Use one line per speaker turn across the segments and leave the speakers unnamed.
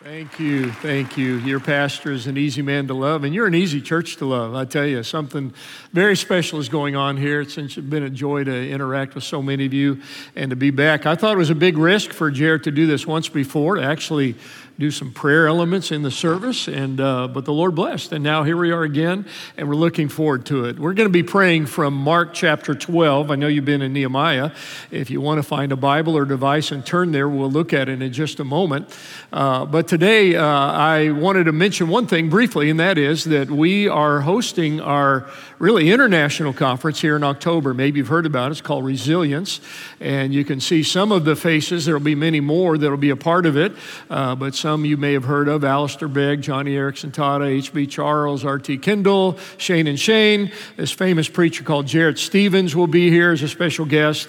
Thank you. Thank you. Your pastor is an easy man to love, and you're an easy church to love. I tell you, something very special is going on here. It's been a joy to interact with so many of you and to be back. I thought it was a big risk for Jared to do this once before, to actually do some prayer elements in the service, but the Lord blessed. And now here we are again, and we're looking forward to it. We're going to be praying from Mark chapter 12. I know you've been in Nehemiah. If you want to find a Bible or device and turn there, we'll look at it in just a moment. But today, I wanted to mention one thing briefly, and that is that we are hosting our really international conference here in October. Maybe you've heard about it. It's called Resilience, and you can see some of the faces. There will be many more that will be a part of it, but some you may have heard of: Alistair Begg, Johnny Erickson Tata, H.B. Charles, R.T. Kendall, Shane and Shane. This famous preacher called Jarrett Stevens will be here as a special guest.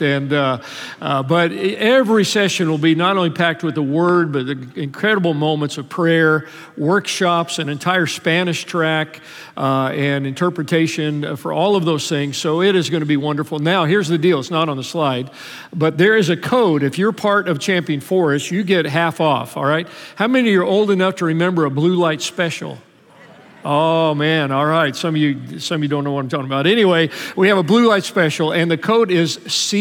But every session will be not only packed with the Word, but the incredible moments of prayer, workshops, an entire Spanish track, and interpretation for all of those things. So it is going to be wonderful. Now, here's the deal. It's not on the slide, but there is a code. If you're part of Champion Forest, you get half off, all right? How many of you are old enough to remember a blue light special? Oh, man, all right. Some of you don't know what I'm talking about. Anyway, we have a blue light special, and the code is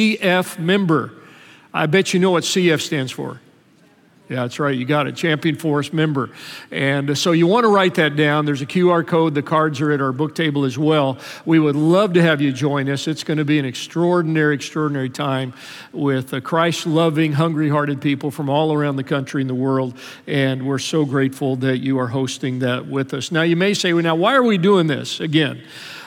CF member. I bet you know what CF stands for. Yeah, that's right. You got it. Champion Forest member. And so you want to write that down. There's a QR code. The cards are at our book table as well. We would love to have you join us. It's going to be an extraordinary, extraordinary time with Christ-loving, hungry-hearted people from all around the country and the world. And we're so grateful that you are hosting that with us. Now, you may say, well, now, why are we doing this again?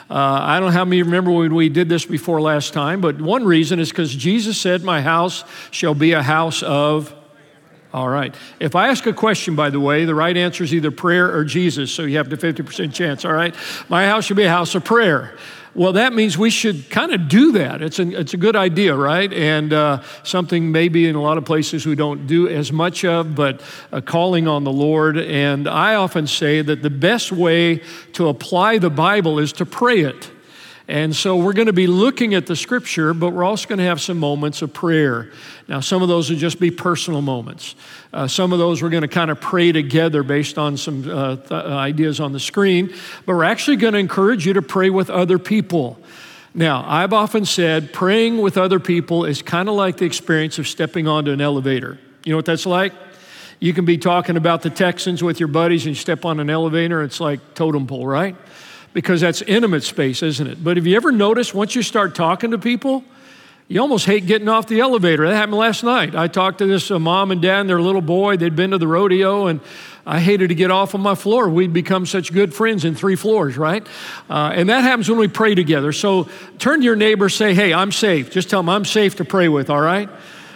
I don't know how many remember when we did this before last time, but one reason is because Jesus said, "My house shall be a house of..." All right. If I ask a question, by the way, the right answer is either prayer or Jesus, so you have the 50% chance, all right? My house should be a house of prayer. Well, that means we should kind of do that. It's a good idea, right? And something maybe in a lot of places we don't do as much of, but calling on the Lord. And I often say that the best way to apply the Bible is to pray it. And so we're going to be looking at the scripture, but we're also going to have some moments of prayer. Now, some of those will just be personal moments. Some of those we're going to kind of pray together based on some ideas on the screen, but we're actually going to encourage you to pray with other people. Now, I've often said praying with other people is kind of like the experience of stepping onto an elevator. You know what that's like? You can be talking about the Texans with your buddies and you step on an elevator, it's like totem pole, right? Because that's intimate space, isn't it? But have you ever noticed once you start talking to people, you almost hate getting off the elevator? That happened last night. I talked to this mom and dad and their little boy. They'd been to the rodeo, and I hated to get off on my floor. We'd become such good friends in 3 floors, right? And that happens when we pray together. So turn to your neighbor, say, "Hey, I'm safe." Just tell them I'm safe to pray with, all right?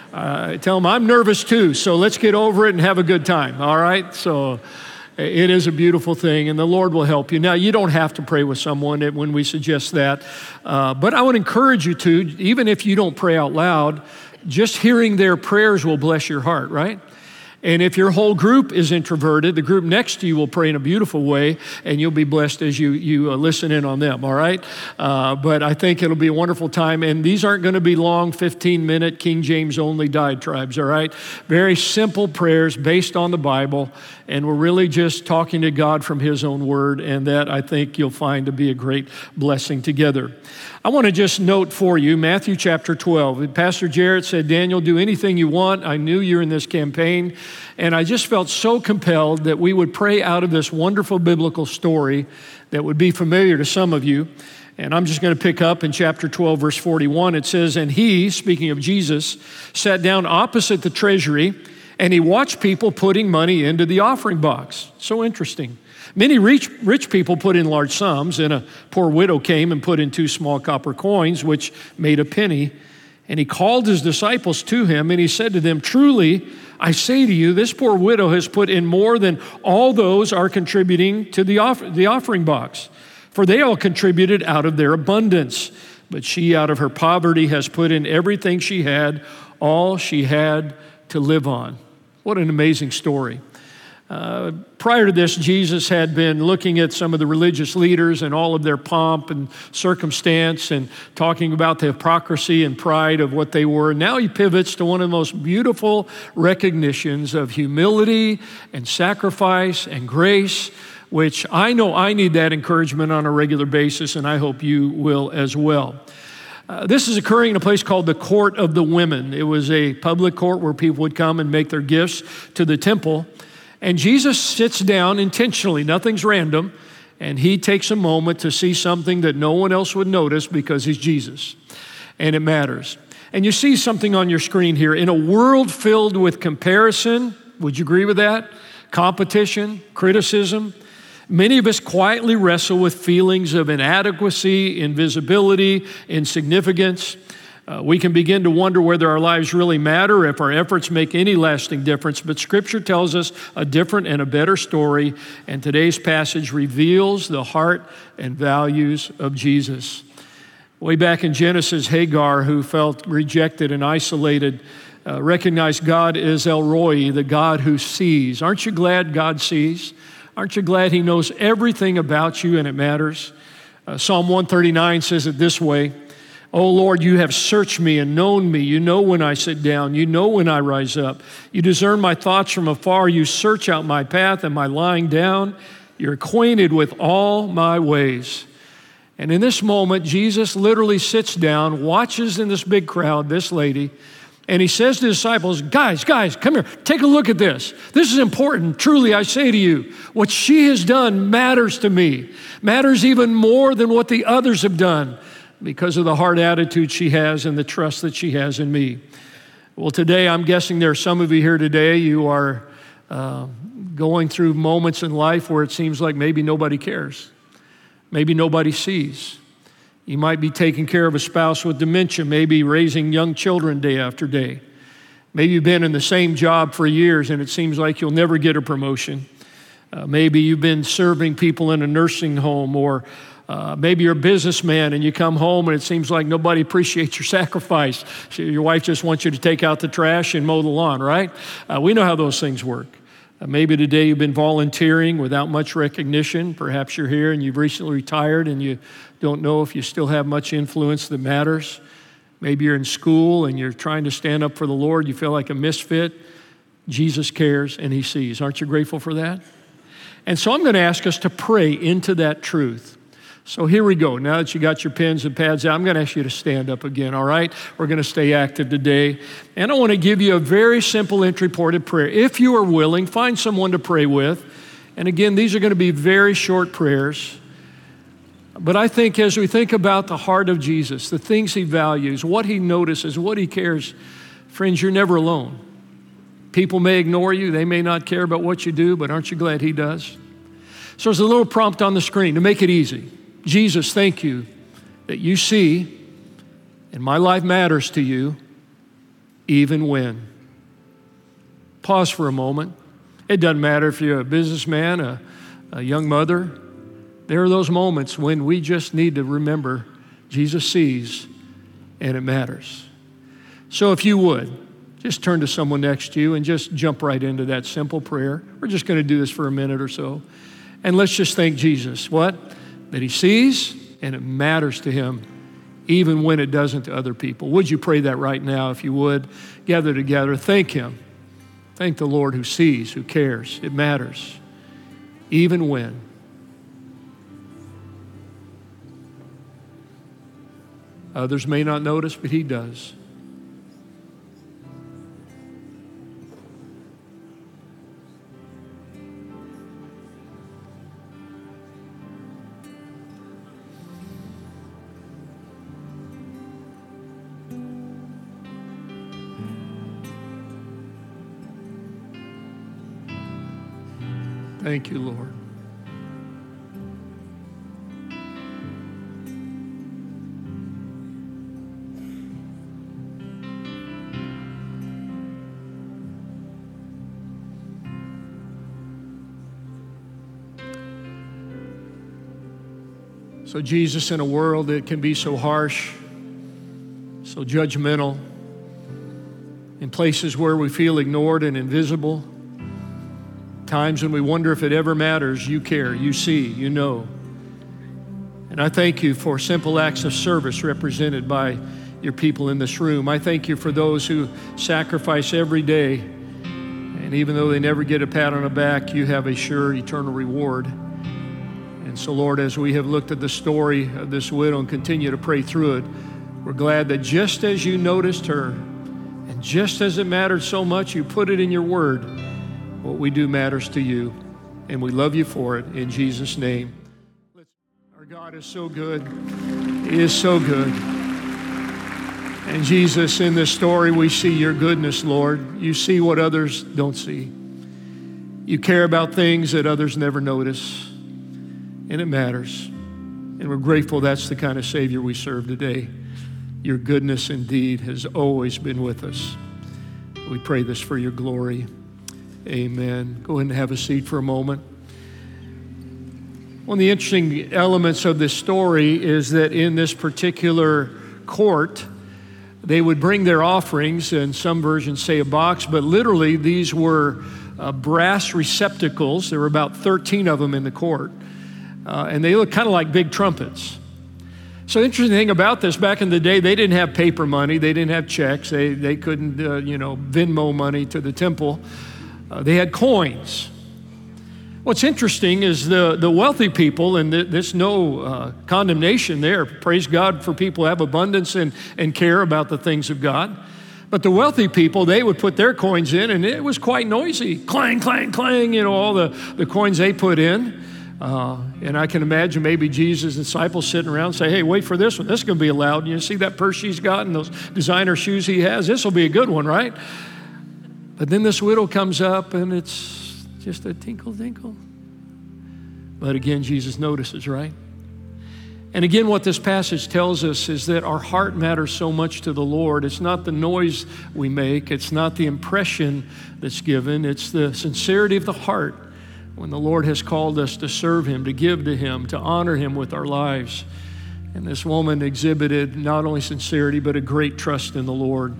Tell them I'm nervous too, so let's get over it and have a good time, all right? So it is a beautiful thing, and the Lord will help you. Now, you don't have to pray with someone when we suggest that, but I would encourage you to, even if you don't pray out loud, just hearing their prayers will bless your heart, right? And if your whole group is introverted, the group next to you will pray in a beautiful way, and you'll be blessed as you listen in on them, all right? But I think it'll be a wonderful time, and these aren't going to be long, 15-minute, King James only diatribes, all right? Very simple prayers based on the Bible, and we're really just talking to God from His own Word, and that I think you'll find to be a great blessing together. I want to just note for you, Matthew chapter 12. Pastor Jarrett said, "Daniel, do anything you want. I knew you're in this campaign." And I just felt so compelled that we would pray out of this wonderful biblical story that would be familiar to some of you. And I'm just going to pick up in chapter 12, verse 41. It says, "And he," speaking of Jesus, "sat down opposite the treasury, and he watched people putting money into the offering box." So interesting. Many rich people put in large sums, and a poor widow came and put in 2 small copper coins, which made a penny. And he called his disciples to him, and he said to them, "Truly, I say to you, this poor widow has put in more than all those are contributing to the offering box. For they all contributed out of their abundance. But she, out of her poverty, has put in everything she had, all she had to live on." What an amazing story. Prior to this, Jesus had been looking at some of the religious leaders and all of their pomp and circumstance and talking about the hypocrisy and pride of what they were. Now he pivots to one of the most beautiful recognitions of humility and sacrifice and grace, which I know I need that encouragement on a regular basis, and I hope you will as well. This is occurring in a place called the Court of the Women. It was a public court where people would come and make their gifts to the temple. And Jesus sits down intentionally, nothing's random, and he takes a moment to see something that no one else would notice because he's Jesus, and it matters. And you see something on your screen here. In a world filled with comparison, would you agree with that? Competition, criticism. Many of us quietly wrestle with feelings of inadequacy, invisibility, insignificance. We can begin to wonder whether our lives really matter, if our efforts make any lasting difference. But Scripture tells us a different and a better story, and today's passage reveals the heart and values of Jesus. Way back in Genesis, Hagar, who felt rejected and isolated, recognized God as El Roi, the God who sees. Aren't you glad God sees? Aren't you glad He knows everything about you and it matters? Psalm 139 says it this way, "O Lord, you have searched me and known me. You know when I sit down. You know when I rise up. You discern my thoughts from afar. You search out my path and my lying down. You're acquainted with all my ways." And in this moment, Jesus literally sits down, watches in this big crowd, this lady, and he says to the disciples, guys, come here. Take a look at this. This is important. Truly, I say to you, what she has done matters to me, matters even more than what the others have done, because of the hard attitude she has and the trust that she has in me. Well, today, I'm guessing there are some of you here today, you are going through moments in life where it seems like maybe nobody cares. Maybe nobody sees. You might be taking care of a spouse with dementia, maybe raising young children day after day. Maybe you've been in the same job for years and it seems like you'll never get a promotion. Maybe you've been serving people in a nursing home, or maybe you're a businessman and you come home and it seems like nobody appreciates your sacrifice. Your wife just wants you to take out the trash and mow the lawn, right? We know how those things work. Maybe today you've been volunteering without much recognition. Perhaps you're here and you've recently retired and you don't know if you still have much influence that matters. Maybe you're in school and you're trying to stand up for the Lord. You feel like a misfit. Jesus cares and He sees. Aren't you grateful for that? And so I'm going to ask us to pray into that truth. So here we go. Now that you got your pens and pads out, I'm going to ask you to stand up again, all right? We're going to stay active today. And I want to give you a very simple entry point of prayer. If you are willing, find someone to pray with. And again, these are going to be very short prayers. But I think as we think about the heart of Jesus, the things He values, what He notices, what He cares, friends, you're never alone. People may ignore you. They may not care about what you do, but aren't you glad He does? So there's a little prompt on the screen to make it easy. Jesus, thank you that you see and my life matters to you even when. Pause for a moment. It doesn't matter if you're a businessman, a young mother. There are those moments when we just need to remember Jesus sees and it matters. So if you would, just turn to someone next to you and just jump right into that simple prayer. We're just going to do this for a minute or so. And let's just thank Jesus. What? That He sees and it matters to Him even when it doesn't to other people. Would you pray that right now if you would? Gather together. Thank Him. Thank the Lord who sees, who cares. It matters even when. Others may not notice, but He does. Thank you, Lord. So Jesus, in a world that can be so harsh, so judgmental, in places where we feel ignored and invisible, times when we wonder if it ever matters, you care, you see, you know. And I thank you for simple acts of service represented by your people in this room. I thank you for those who sacrifice every day. And even though they never get a pat on the back, you have a sure eternal reward. And so, Lord, as we have looked at the story of this widow and continue to pray through it, we're glad that just as you noticed her, and just as it mattered so much, you put it in your word, what we do matters to you. And we love you for it in Jesus' name. Our God is so good. He is so good. And Jesus, in this story, we see your goodness, Lord. You see what others don't see. You care about things that others never notice. And it matters. And we're grateful that's the kind of Savior we serve today. Your goodness indeed has always been with us. We pray this for your glory. Amen. Go ahead and have a seat for a moment. One of the interesting elements of this story is that in this particular court, they would bring their offerings, and some versions say a box, but literally these were brass receptacles. There were about 13 of them in the court, and they looked kind of like big trumpets. So the interesting thing about this, back in the day, they didn't have paper money. They didn't have checks. They couldn't, Venmo money to the temple. They had coins. What's interesting is the wealthy people, and there's no condemnation there. Praise God for people who have abundance and care about the things of God. But the wealthy people, they would put their coins in, and it was quite noisy. Clang, clang, clang, all the coins they put in. And I can imagine maybe Jesus' disciples sitting around and say, hey, wait for this one. This is going to be loud. You see that purse she's got and those designer shoes he has? This will be a good one, right? But then this widow comes up, and it's just a tinkle, tinkle. But again, Jesus notices, right? And again, what this passage tells us is that our heart matters so much to the Lord. It's not the noise we make. It's not the impression that's given. It's the sincerity of the heart when the Lord has called us to serve Him, to give to Him, to honor Him with our lives. And this woman exhibited not only sincerity, but a great trust in the Lord.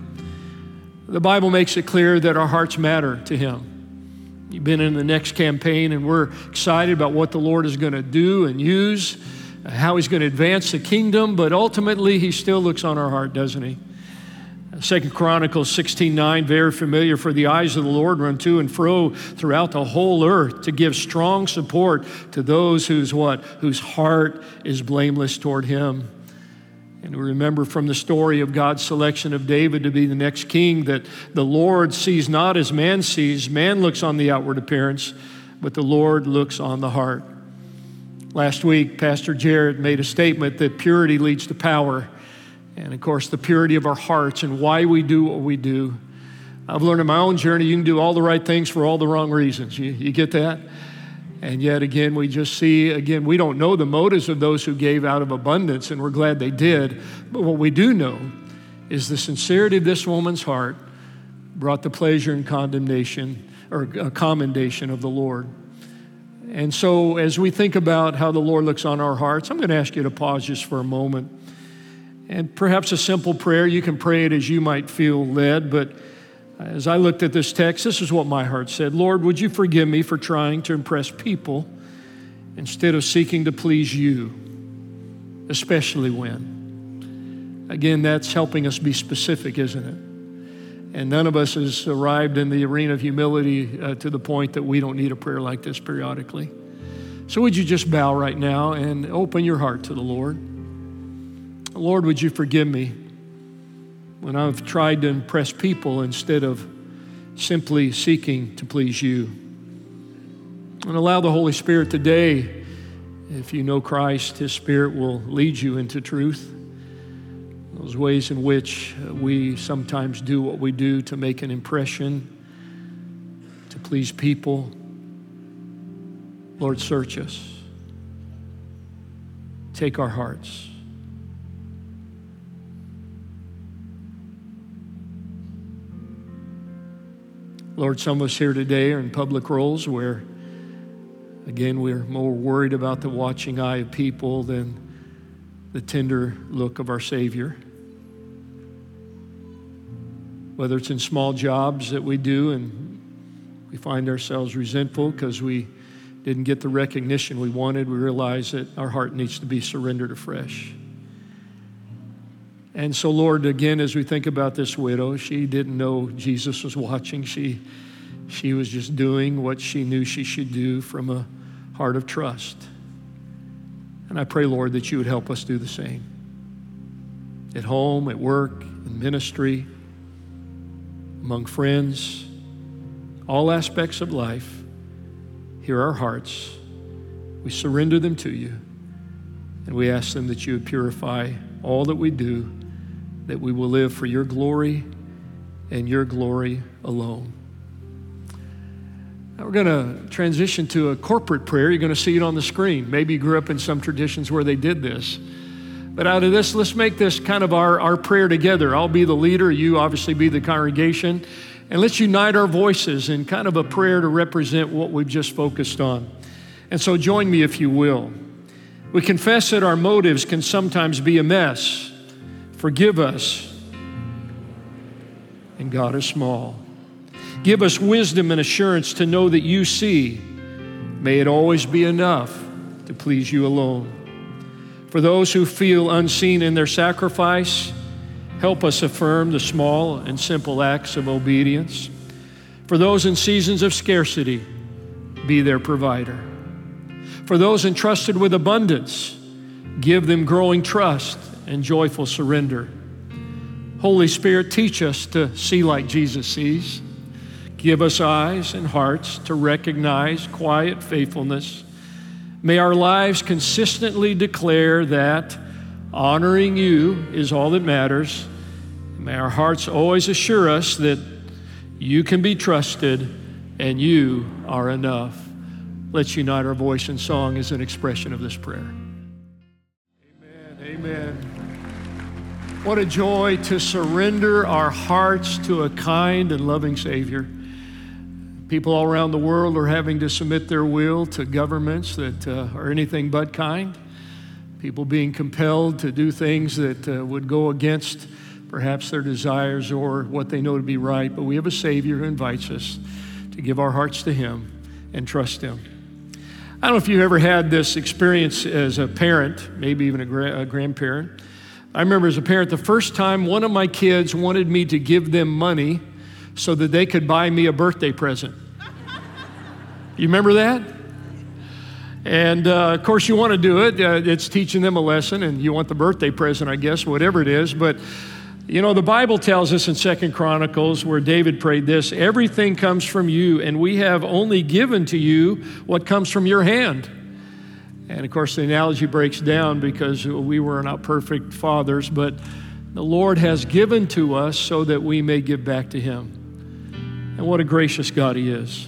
The Bible makes it clear that our hearts matter to Him. You've been in the next campaign, and we're excited about what the Lord is going to do and use, how He's going to advance the kingdom, but ultimately He still looks on our heart, doesn't He? 2 Chronicles 16:9, very familiar. For the eyes of the Lord run to and fro throughout the whole earth to give strong support to those whose heart is blameless toward Him. And we remember from the story of God's selection of David to be the next king that the Lord sees not as man sees. Man looks on the outward appearance, but the Lord looks on the heart. Last week, Pastor Jared made a statement that purity leads to power. And of course, the purity of our hearts and why we do what we do. I've learned in my own journey, you can do all the right things for all the wrong reasons. You get that? And yet again, we just see, we don't know the motives of those who gave out of abundance, and we're glad they did. But what we do know is the sincerity of this woman's heart brought the pleasure and condemnation or commendation of the Lord. And so as we think about how the Lord looks on our hearts, I'm going to ask you to pause just for a moment. And perhaps a simple prayer, you can pray it as you might feel led, but as I looked at this text, this is what my heart said. Lord, would you forgive me for trying to impress people instead of seeking to please you, especially when? Again, that's helping us be specific, isn't it? And none of us has arrived in the arena of humility to the point that we don't need a prayer like this periodically. So would you just bow right now and open your heart to the Lord? Lord, would you forgive me when I've tried to impress people instead of simply seeking to please you? And allow the Holy Spirit today, if you know Christ, His Spirit will lead you into truth. Those ways in which we sometimes do what we do to make an impression, to please people. Lord, search us. Take our hearts. Lord, some of us here today are in public roles where, again, we're more worried about the watching eye of people than the tender look of our Savior. Whether it's in small jobs that we do and We find ourselves resentful because we didn't get the recognition we wanted. We realize that our heart needs to be surrendered afresh. And so, Lord, again, as we think about this widow, she didn't know Jesus was watching. She was just doing what she knew she should do from a heart of trust. And I pray, Lord, that you would help us do the same. At home, at work, in ministry, among friends, all aspects of life. Hear our hearts. We surrender them to you. And we ask them that you would purify all that we do, that we will live for your glory and your glory alone. Now we're going to transition to a corporate prayer. You're going to see it on the screen. Maybe you grew up in some traditions where they did this. But out of this, let's make this kind of our prayer together. I'll be the leader. You obviously be the congregation. And let's unite our voices in kind of a prayer to represent what we've just focused on. And so join me if you will. We confess that our motives can sometimes be a mess. Forgive us. And God is small. Give us wisdom and assurance to know that you see. May it always be enough to please you alone. For those who feel unseen in their sacrifice, help us affirm the small and simple acts of obedience. For those in seasons of scarcity, be their provider. For those entrusted with abundance, give them growing trust and joyful surrender. Holy Spirit, teach us to see like Jesus sees. Give us eyes and hearts to recognize quiet faithfulness. May our lives consistently declare that honoring you is all that matters. May our hearts always assure us that you can be trusted and you are enough. Let's unite our voice in song as an expression of this prayer. Amen, amen. What a joy to surrender our hearts to a kind and loving Savior. People all around the world are having to submit their will to governments that are anything but kind. People being compelled to do things that would go against perhaps their desires or what they know to be right. But we have a Savior who invites us to give our hearts to Him and trust Him. I don't know if you've ever had this experience as a parent, maybe even a grandparent. I remember as a parent, the first time one of my kids wanted me to give them money so that they could buy me a birthday present. You remember that? And of course you want to do it. It's teaching them a lesson and you want the birthday present, I guess, whatever it is. But you know, the Bible tells us in 2 Chronicles where David prayed this, everything comes from you and we have only given to you what comes from your hand. And of course the analogy breaks down because we were not perfect fathers, but the Lord has given to us so that we may give back to Him. And what a gracious God He is.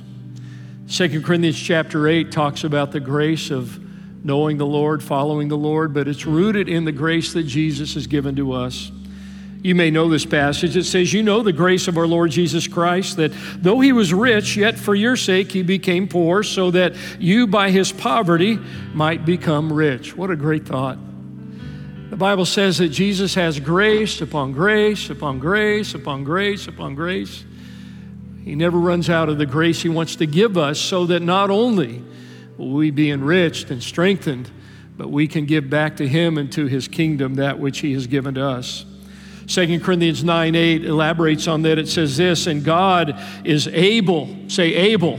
2 Corinthians chapter 8 talks about the grace of knowing the Lord, following the Lord, but it's rooted in the grace that Jesus has given to us. You may know this passage. It says, you know the grace of our Lord Jesus Christ, that though He was rich, yet for your sake He became poor, so that you by His poverty might become rich. What a great thought. The Bible says that Jesus has grace upon grace, upon grace, upon grace, upon grace. He never runs out of the grace He wants to give us so that not only will we be enriched and strengthened, but we can give back to Him and to His kingdom that which He has given to us. 2 Corinthians 9:8 elaborates on that. It says this, and God is able, say able,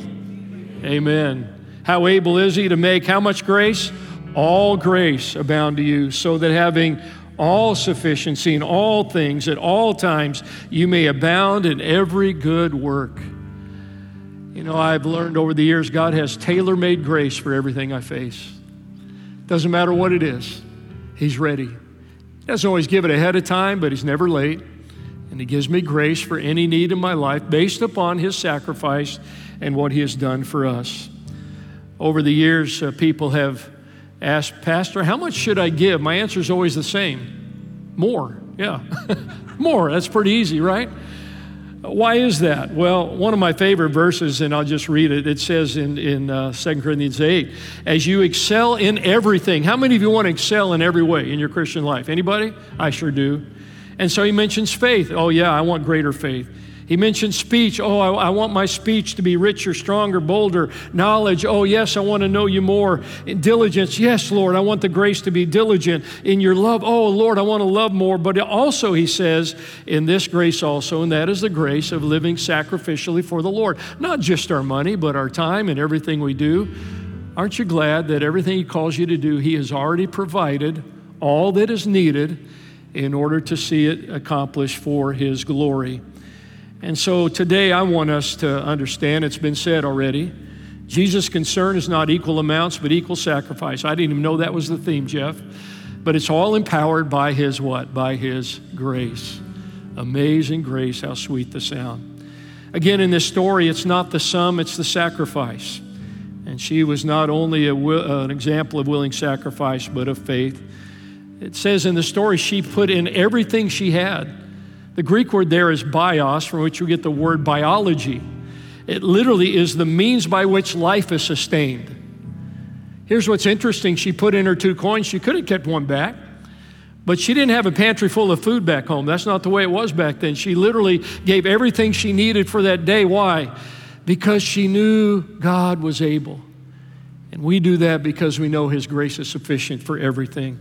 amen. How able is He to make how much grace? All grace abound to you, so that having all sufficiency in all things at all times, you may abound in every good work. You know, I've learned over the years, God has tailor-made grace for everything I face. Doesn't matter what it is, He's ready. He doesn't always give it ahead of time, but He's never late. And He gives me grace for any need in my life based upon His sacrifice and what He has done for us. Over the years, people have asked, Pastor, how much should I give? My answer is always the same. More, yeah. More, that's pretty easy, right? Why is that? Well, one of my favorite verses, and I'll just read it. It says in 2 Corinthians 8, as you excel in everything. How many of you want to excel in every way in your Christian life? Anybody? I sure do. And so he mentions faith. Oh yeah, I want greater faith. He mentioned speech. Oh, I want my speech to be richer, stronger, bolder. Knowledge. Oh, yes, I want to know you more. Diligence. Yes, Lord, I want the grace to be diligent. In your love. Oh, Lord, I want to love more. But also, he says, in this grace also, and that is the grace of living sacrificially for the Lord. Not just our money, but our time and everything we do. Aren't you glad that everything he calls you to do, he has already provided all that is needed in order to see it accomplished for his glory? And so today I want us to understand, it's been said already, Jesus' concern is not equal amounts, but equal sacrifice. I didn't even know that was the theme, Jeff. But it's all empowered by his what? By his grace. Amazing grace, how sweet the sound. Again, in this story, it's not the sum, it's the sacrifice. And she was not only an example of willing sacrifice, but of faith. It says in the story, she put in everything she had. The Greek word there is bios, from which we get the word biology. It literally is the means by which life is sustained. Here's what's interesting. She put in her 2 coins. She could have kept one back, but she didn't have a pantry full of food back home. That's not the way it was back then. She literally gave everything she needed for that day. Why? Because she knew God was able. And we do that because we know his grace is sufficient for everything.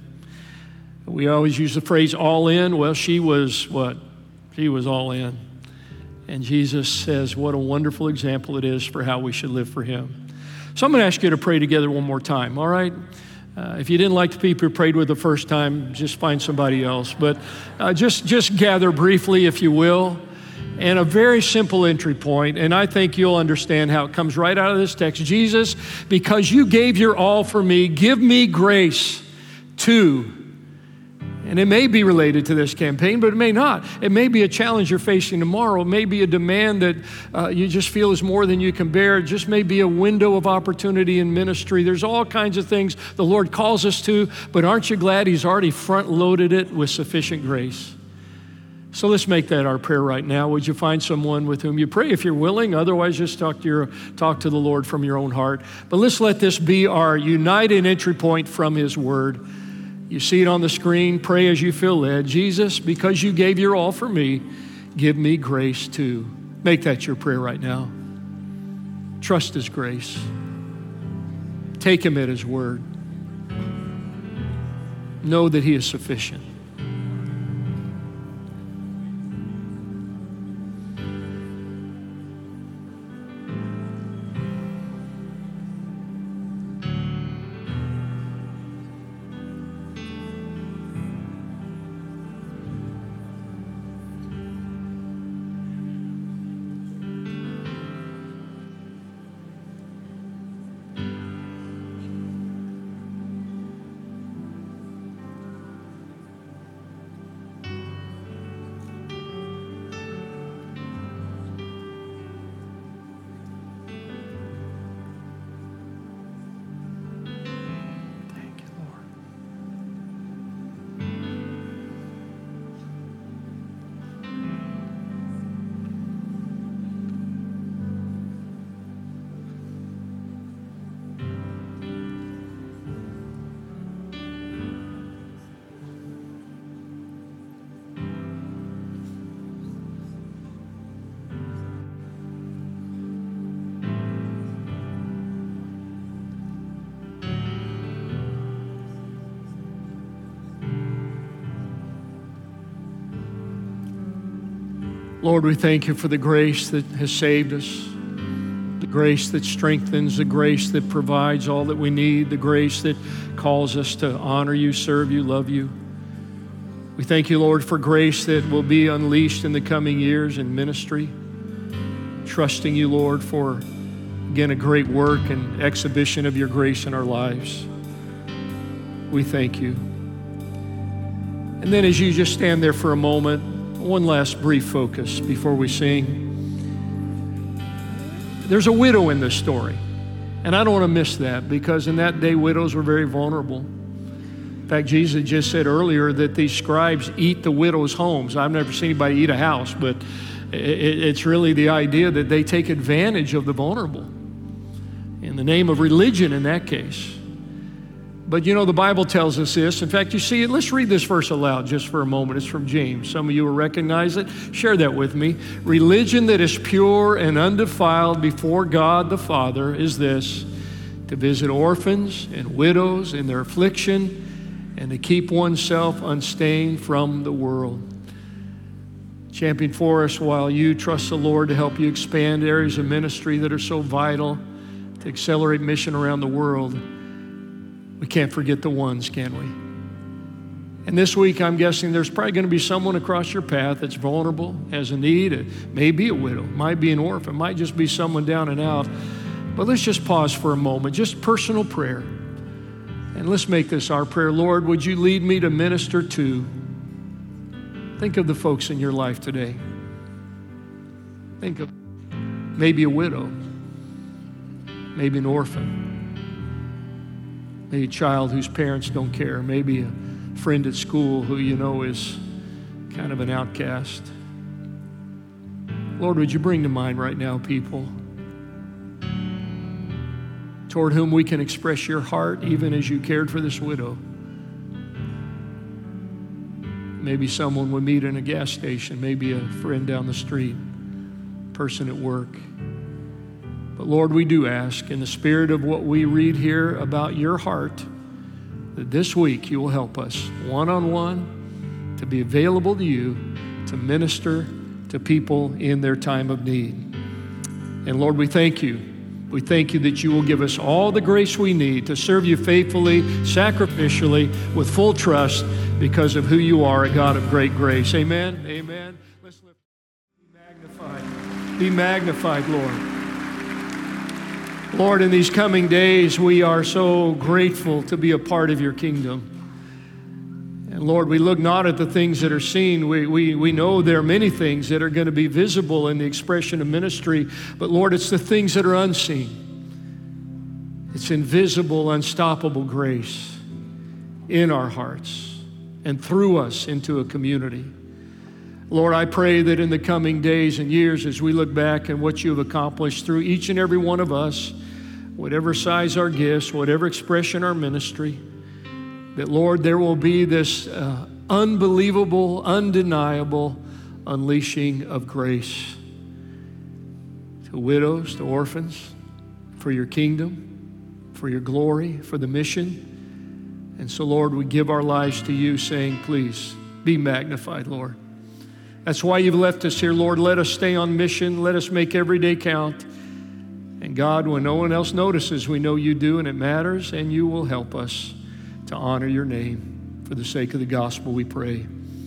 We always use the phrase all in. Well, she was what? She was all in. And Jesus says what a wonderful example it is for how we should live for him. So I'm going to ask you to pray together one more time, all right? If you didn't like the people you prayed with the first time, just find somebody else. But just gather briefly, if you will. And a very simple entry point, and I think you'll understand how it comes right out of this text. Jesus, because you gave your all for me, give me grace to. And it may be related to this campaign, but it may not. It may be a challenge you're facing tomorrow. It may be a demand that you just feel is more than you can bear. It just may be a window of opportunity in ministry. There's all kinds of things the Lord calls us to, but aren't you glad he's already front-loaded it with sufficient grace? So let's make that our prayer right now. Would you find someone with whom you pray if you're willing? Otherwise, just talk to the Lord from your own heart. But let's let this be our united entry point from his word. You see it on the screen. Pray as you feel led. Jesus, because you gave your all for me, give me grace too. Make that your prayer right now. Trust his grace. Take him at his word. Know that he is sufficient. Lord, we thank you for the grace that has saved us, the grace that strengthens, the grace that provides all that we need, the grace that calls us to honor you, serve you, love you. We thank you, Lord, for grace that will be unleashed in the coming years in ministry, trusting you, Lord, for, again, a great work and exhibition of your grace in our lives. We thank you. And then as you just stand there for a moment, one last brief focus before we sing. There's a widow in this story, and I don't want to miss that because in that day, widows were very vulnerable. In fact, Jesus just said earlier that these scribes eat the widows' homes. I've never seen anybody eat a house, but it's really the idea that they take advantage of the vulnerable in the name of religion in that case. But you know, the Bible tells us this. In fact, you see it. Let's read this verse aloud just for a moment. It's from James. Some of you will recognize it. Share that with me. Religion that is pure and undefiled before God the Father is this: to visit orphans and widows in their affliction and to keep oneself unstained from the world. Champion Forest, while you trust the Lord to help you expand areas of ministry that are so vital to accelerate mission around the world, we can't forget the ones, can we? And this week, I'm guessing there's probably going to be someone across your path that's vulnerable, has a need. It may be a widow, might be an orphan, might just be someone down and out. But let's just pause for a moment, just personal prayer. And let's make this our prayer. Lord, would you lead me to minister to? Think of the folks in your life today. Think of maybe a widow, maybe an orphan, maybe a child whose parents don't care, maybe a friend at school who you know is kind of an outcast. Lord, would you bring to mind right now people toward whom we can express your heart even as you cared for this widow? Maybe someone we meet in a gas station, maybe a friend down the street, person at work. But Lord, we do ask in the spirit of what we read here about your heart that this week you will help us one-on-one to be available to you to minister to people in their time of need. And Lord, we thank you. We thank you that you will give us all the grace we need to serve you faithfully, sacrificially, with full trust because of who you are, a God of great grace. Amen. Amen. Let's lift. Be magnified. Be magnified, Lord. Lord, in these coming days, we are so grateful to be a part of your kingdom. And Lord, we look not at the things that are seen. We know there are many things that are going to be visible in the expression of ministry, but Lord, it's the things that are unseen. It's invisible, unstoppable grace in our hearts and through us into a community. Lord, I pray that in the coming days and years, as we look back at what you have accomplished through each and every one of us, whatever size our gifts, whatever expression our ministry, that, Lord, there will be this unbelievable, undeniable unleashing of grace to widows, to orphans, for your kingdom, for your glory, for the mission. And so, Lord, we give our lives to you, saying, please be magnified, Lord. That's why you've left us here, Lord. Let us stay on mission. Let us make every day count. And God, when no one else notices, we know you do, and it matters, and you will help us to honor your name. For the sake of the gospel, we pray.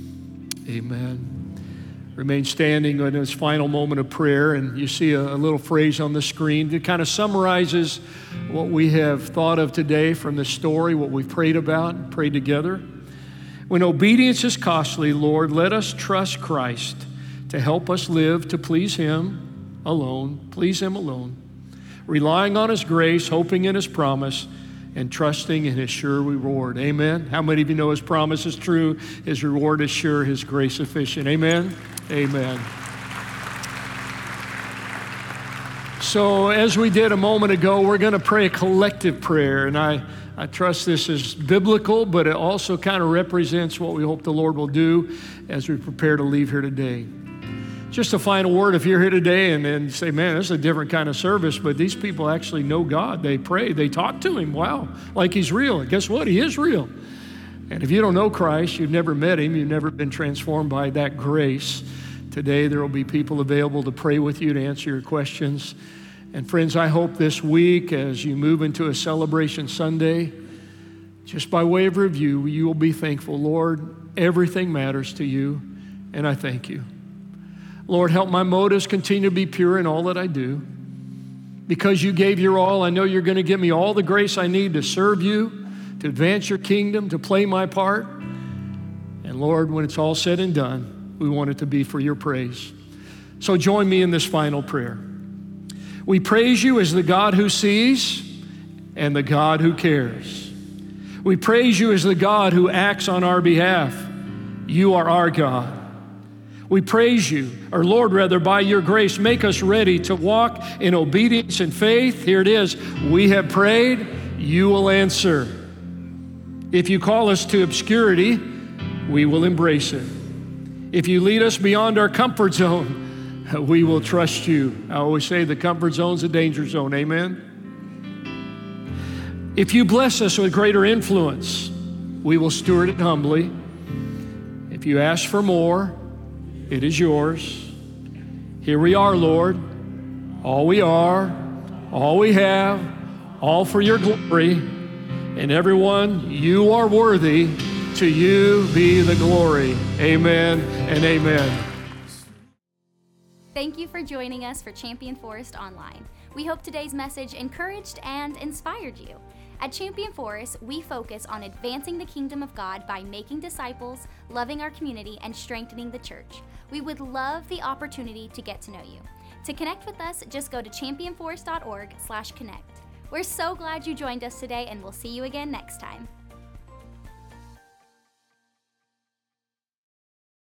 Amen. Remain standing in this final moment of prayer, and you see a little phrase on the screen that kind of summarizes what we have thought of today from this story, what we've prayed about and prayed together. When obedience is costly, Lord, let us trust Christ to help us live to please him alone, relying on his grace, hoping in his promise, and trusting in his sure reward. Amen. How many of you know his promise is true, his reward is sure, his grace sufficient? Amen. Amen. So as we did a moment ago, we're going to pray a collective prayer, and I trust this is biblical, but it also kind of represents what we hope the Lord will do as we prepare to leave here today. Just a final word, if you're here today and say, man, this is a different kind of service, but these people actually know God. They pray, they talk to him. Wow, like he's real. And guess what? He is real. And if you don't know Christ, you've never met him, you've never been transformed by that grace, today there will be people available to pray with you, to answer your questions. And friends, I hope this week as you move into a celebration Sunday, just by way of review, you will be thankful. Lord, everything matters to you, and I thank you. Lord, help my motives continue to be pure in all that I do. Because you gave your all, I know you're going to give me all the grace I need to serve you, to advance your kingdom, to play my part. And Lord, when it's all said and done, we want it to be for your praise. So join me in this final prayer. We praise you as the God who sees and the God who cares. We praise you as the God who acts on our behalf. You are our God. We praise you, or Lord, rather, by your grace, make us ready to walk in obedience and faith. Here it is. We have prayed, you will answer. If you call us to obscurity, we will embrace it. If you lead us beyond our comfort zone, we will trust you. I always say the comfort zone's a danger zone. Amen? If you bless us with greater influence, we will steward it humbly. If you ask for more, it is yours. Here we are, Lord. All we are, all we have, all for your glory. And everyone, you are worthy. To you be the glory. Amen and amen.
Thank you for joining us for Champion Forest Online. We hope today's message encouraged and inspired you. At Champion Forest, we focus on advancing the kingdom of God by making disciples, loving our community, and strengthening the church. We would love the opportunity to get to know you. To connect with us, just go to championforest.org/connect. We're so glad you joined us today, and we'll see you again next time.